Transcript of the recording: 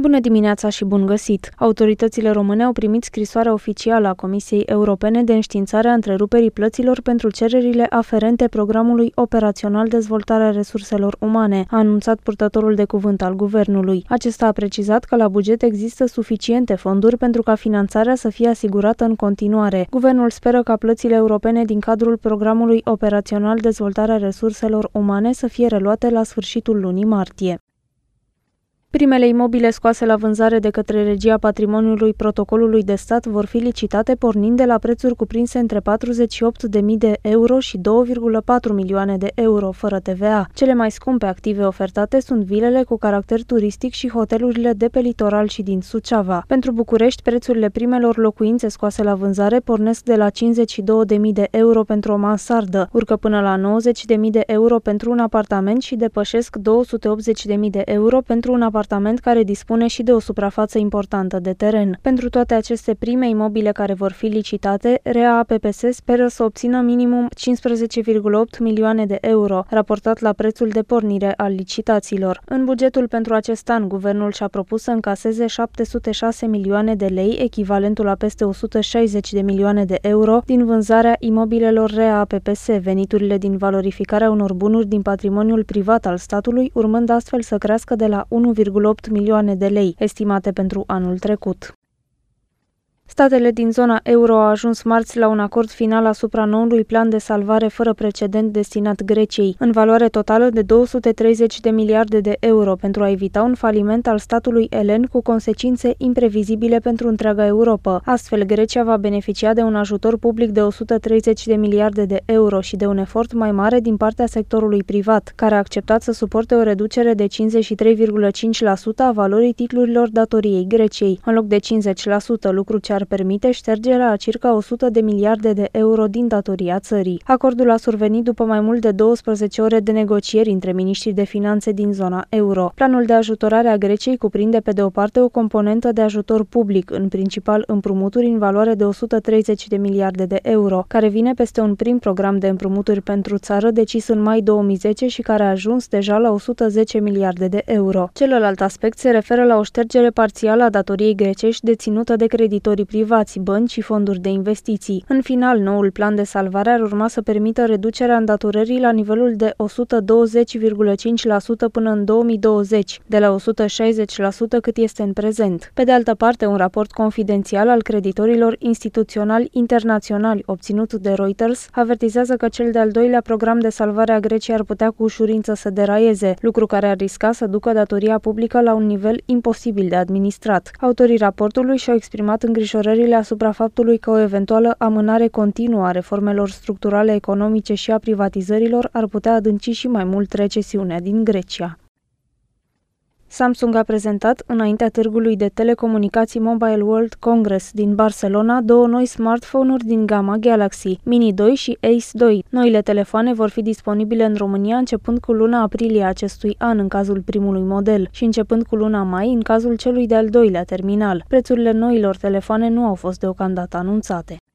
Bună dimineața și bun găsit! Autoritățile române au primit scrisoarea oficială a Comisiei Europene de înștiințare a întreruperii plăților pentru cererile aferente programului operațional Dezvoltarea Resurselor Umane, a anunțat purtătorul de cuvânt al guvernului. Acesta a precizat că la buget există suficiente fonduri pentru ca finanțarea să fie asigurată în continuare. Guvernul speră ca plățile europene din cadrul programului operațional Dezvoltarea Resurselor Umane să fie reluate la sfârșitul lunii martie. Primele imobile scoase la vânzare de către Regia Patrimoniului Protocolului de Stat vor fi licitate pornind de la prețuri cuprinse între 48.000 de euro și 2,4 milioane de euro, fără TVA. Cele mai scumpe active ofertate sunt vilele cu caracter turistic și hotelurile de pe litoral și din Suceava. Pentru București, prețurile primelor locuințe scoase la vânzare pornesc de la 52.000 de euro pentru o mansardă, urcă până la 90.000 de euro pentru un apartament și depășesc 280.000 de euro pentru un apartament care dispune și de o suprafață importantă de teren. Pentru toate aceste prime imobile care vor fi licitate, REA APPS speră să obțină minimum 15,8 milioane de euro, raportat la prețul de pornire al licitațiilor. În bugetul pentru acest an, guvernul și-a propus să încaseze 706 milioane de lei, echivalentul la peste 160 de milioane de euro, din vânzarea imobilelor REA APPS, veniturile din valorificarea unor bunuri din patrimoniul privat al statului, urmând astfel să crească de la 1,8 milioane de lei, estimate pentru anul trecut. Statele din zona euro au ajuns marți la un acord final asupra noului plan de salvare fără precedent destinat Greciei, în valoare totală de 230 de miliarde de euro, pentru a evita un faliment al statului elen cu consecințe imprevizibile pentru întreaga Europa. Astfel, Grecia va beneficia de un ajutor public de 130 de miliarde de euro și de un efort mai mare din partea sectorului privat, care a acceptat să suporte o reducere de 53,5% a valorii titlurilor datoriei Greciei, în loc de 50%, lucru ce ar permite ștergerea a circa 100 de miliarde de euro din datoria țării. Acordul a survenit după mai mult de 12 ore de negocieri între miniștrii de finanțe din zona euro. Planul de ajutorare a Greciei cuprinde pe de o parte o componentă de ajutor public, în principal împrumuturi în valoare de 130 de miliarde de euro, care vine peste un prim program de împrumuturi pentru țară decis în mai 2010 și care a ajuns deja la 110 miliarde de euro. Celălalt aspect se referă la o ștergere parțială a datoriei grecești deținută de creditorii privați, bănci și fonduri de investiții. În final, noul plan de salvare ar urma să permită reducerea îndatorării la nivelul de 120,5% până în 2020, de la 160% cât este în prezent. Pe de altă parte, un raport confidențial al creditorilor instituționali internaționali obținut de Reuters avertizează că cel de-al doilea program de salvare a Greciei ar putea cu ușurință să deraieze, lucru care ar risca să ducă datoria publică la un nivel imposibil de administrat. Autorii raportului și-au exprimat îngrijorările asupra faptului că o eventuală amânare continuă a reformelor structurale economice și a privatizărilor ar putea adânci și mai mult recesiunea din Grecia. Samsung a prezentat, înaintea târgului de telecomunicații Mobile World Congress din Barcelona, două noi smartphone-uri din gama Galaxy, Mini 2 și Ace 2. Noile telefoane vor fi disponibile în România începând cu luna aprilie acestui an în cazul primului model și începând cu luna mai în cazul celui de-al doilea terminal. Prețurile noilor telefoane nu au fost deocamdată anunțate.